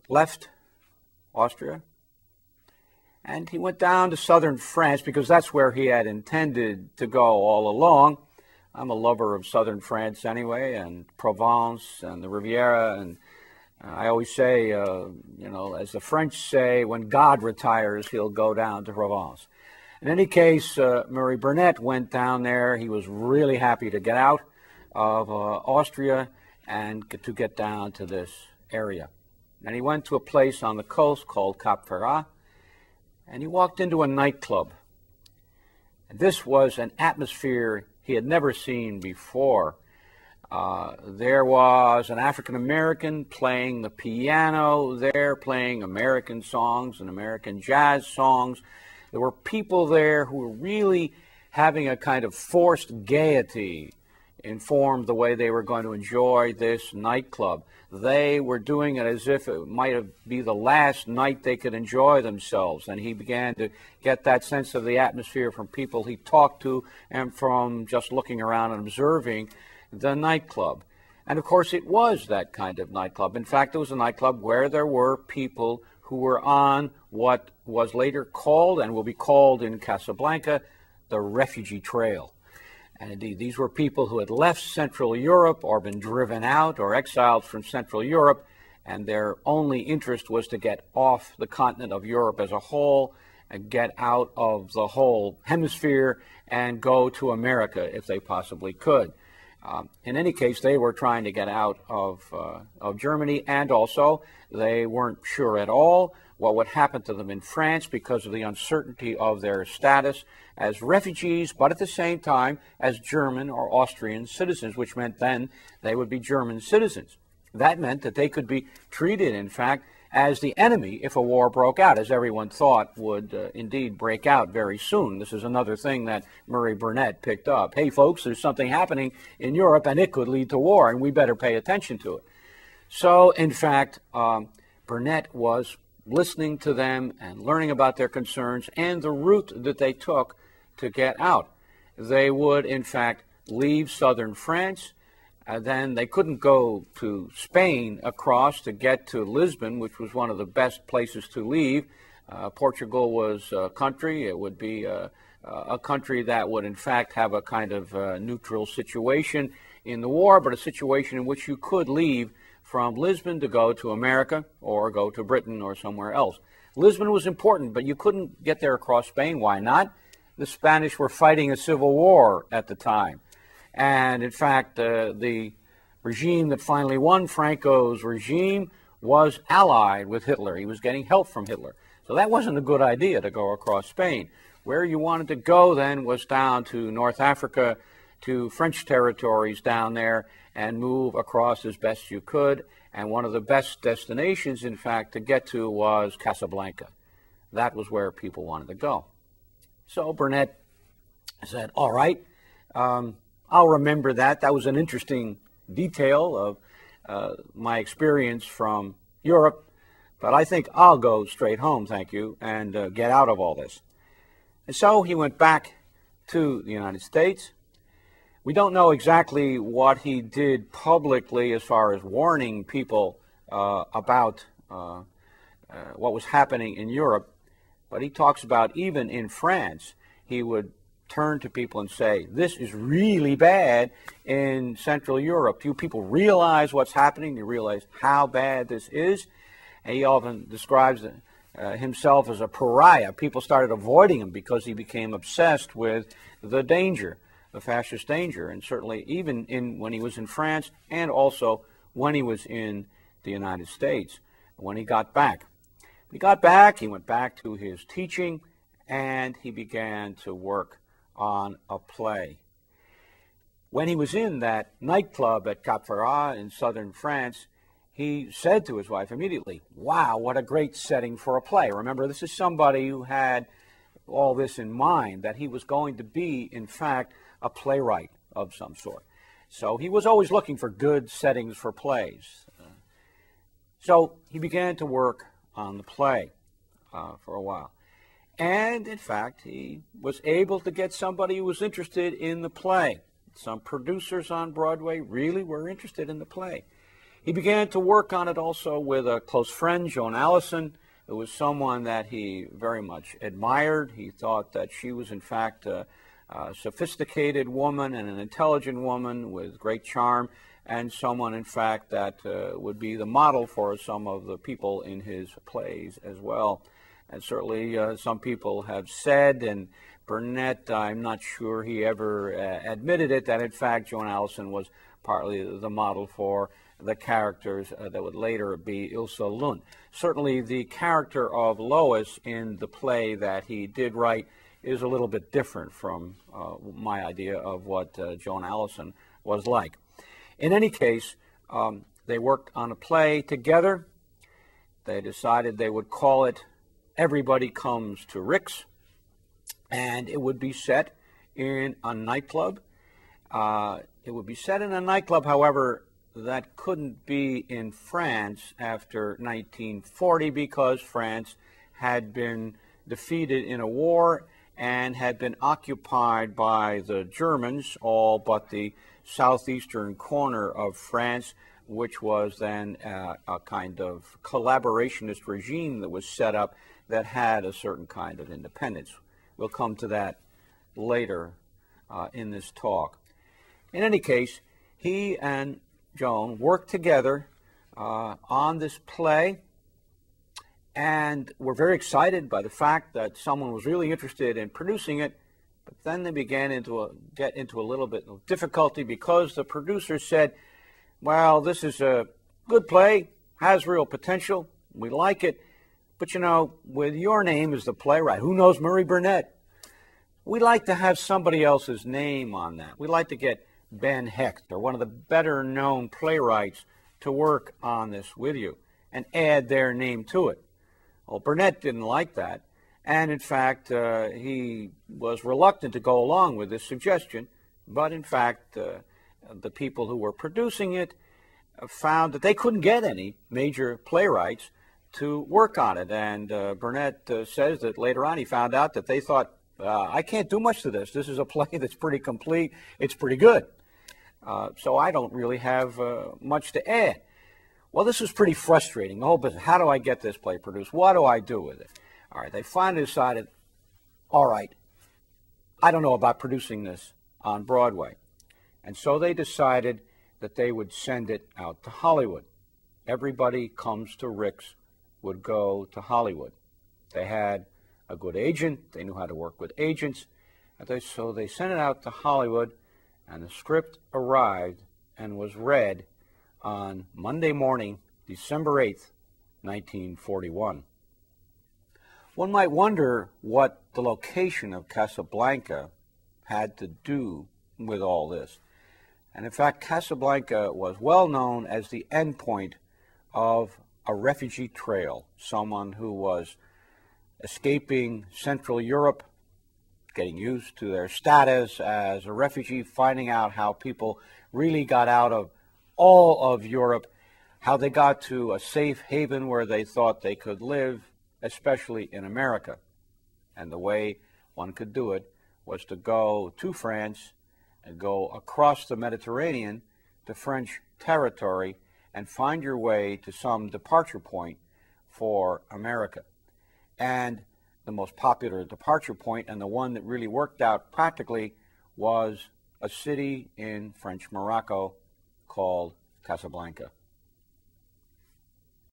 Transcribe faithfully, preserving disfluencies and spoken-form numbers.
left Austria, and he went down to southern France because that's where he had intended to go all along. I'm a lover of southern France anyway, and Provence and the Riviera, and I always say, uh, you know, as the French say, when God retires, he'll go down to Provence. In any case, uh, Murray Burnett went down there. He was really happy to get out of uh, Austria and get, to get down to this area. And he went to a place on the coast called Cap Ferrat, and he walked into a nightclub. And this was an atmosphere he had never seen before. Uh, there was an African-American playing the piano there, playing American songs and American jazz songs. There were people there who were really having a kind of forced gaiety informed the way they were going to enjoy this nightclub. They were doing it as if it might have be the last night they could enjoy themselves. And he began to get that sense of the atmosphere from people he talked to and from just looking around and observing the nightclub. And of course it was that kind of nightclub. In fact, it was a nightclub where there were people who were on what was later called and will be called in Casablanca the refugee trail. And indeed, these were people who had left Central Europe or been driven out or exiled from Central Europe, and their only interest was to get off the continent of Europe as a whole and get out of the whole hemisphere and go to America if they possibly could. Um, in any case, they were trying to get out of, uh, of Germany, and also they weren't sure at all what would happen to them in France because of the uncertainty of their status as refugees, but at the same time as German or Austrian citizens, which meant then they would be German citizens. That meant that they could be treated, in fact, as the enemy if a war broke out, as everyone thought would uh, indeed break out very soon. This is another thing that Murray Burnett picked up. Hey, folks, there's something happening in Europe, and it could lead to war, and we better pay attention to it. So, in fact, um, Burnett was listening to them and learning about their concerns and the route that they took to get out. They would, in fact, leave southern France. Uh, then they couldn't go to Spain across to get to Lisbon, which was one of the best places to leave. Uh, Portugal was a country. It would be a, a country that would, in fact, have a kind of uh, neutral situation in the war, but a situation in which you could leave from Lisbon to go to America or go to Britain or somewhere else. Lisbon was important, but you couldn't get there across Spain. Why not? The Spanish were fighting a civil war at the time. And in fact, uh, the regime that finally won, Franco's regime, was allied with Hitler. He was getting help from Hitler. So that wasn't a good idea to go across Spain. Where you wanted to go then was down to North Africa, to French territories down there, and move across as best you could. And one of the best destinations, in fact, to get to was Casablanca. That was where people wanted to go. So Burnett said, all right, um, I'll remember that. That was an interesting detail of uh, my experience from Europe, but I think I'll go straight home, thank you, and uh, get out of all this. And so he went back to the United States. We don't know exactly what he did publicly as far as warning people uh, about uh, uh, what was happening in Europe, but he talks about even in France, he would turn to people and say, this is really bad in Central Europe. Do you people realize what's happening? Do you realize how bad this is? And he often describes uh, himself as a pariah. People started avoiding him because he became obsessed with the danger, the fascist danger, and certainly even in when he was in France and also when he was in the United States, when he got back. When he got back, he went back to his teaching, and he began to work on a play. When he was in that nightclub at Cap Ferrat in southern France, he said to his wife immediately, wow, what a great setting for a play. Remember, this is somebody who had all this in mind, that he was going to be, in fact, a playwright of some sort. So he was always looking for good settings for plays. Uh, so he began to work on the play uh, for a while. And, in fact, he was able to get somebody who was interested in the play. Some producers on Broadway really were interested in the play. He began to work on it also with a close friend, Joan Allison, who was someone that he very much admired. He thought that she was, in fact, a, a sophisticated woman and an intelligent woman with great charm, and someone, in fact, that uh, would be the model for some of the people in his plays as well. And certainly uh, some people have said, and Burnett, I'm not sure he ever uh, admitted it, that in fact Joan Allison was partly the model for the characters uh, that would later be Ilse Lund. Certainly the character of Lois in the play that he did write is a little bit different from uh, my idea of what uh, Joan Allison was like. In any case, um, they worked on a play together. They decided they would call it Everybody Comes to Rick's, and it would be set in a nightclub. Uh, it would be set in a nightclub, however, that couldn't be in France after nineteen forty because France had been defeated in a war and had been occupied by the Germans, all but the southeastern corner of France, which was then uh, a kind of collaborationist regime that was set up that had a certain kind of independence. We'll come to that later uh, in this talk. In any case, he and Joan worked together uh, on this play, and were very excited by the fact that someone was really interested in producing it. But then they began into a, get into a little bit of difficulty because the producer said, well, this is a good play, has real potential, we like it, but you know, with your name as the playwright, who knows Murray Burnett? We'd like to have somebody else's name on that. We'd like to get Ben Hecht, or one of the better known playwrights, to work on this with you and add their name to it. Well, Burnett didn't like that, and in fact, uh, he was reluctant to go along with this suggestion, but in fact, uh, the people who were producing it found that they couldn't get any major playwrights to work on it, and uh, Burnett uh, says that later on he found out that they thought, uh, I can't do much to this. This is a play that's pretty complete. It's pretty good. Uh, so I don't really have uh, much to add. Well, this was pretty frustrating, the whole business. How do I get this play produced? What do I do with it? All right, they finally decided, all right, I don't know about producing this on Broadway. And so they decided that they would send it out to Hollywood. Everybody Comes to Rick's would go to Hollywood. They had a good agent. They knew how to work with agents. And they, so they sent it out to Hollywood, and the script arrived and was read on Monday morning, December eighth, nineteen forty-one. One might wonder what the location of Casablanca had to do with all this. And in fact, Casablanca was well known as the endpoint of a refugee trail, someone who was escaping Central Europe, getting used to their status as a refugee, finding out how people really got out of all of Europe, how they got to a safe haven where they thought they could live, especially in America. And the way one could do it was to go to France and go across the Mediterranean to French territory and find your way to some departure point for America. And the most popular departure point, and the one that really worked out practically, was a city in French Morocco called Casablanca.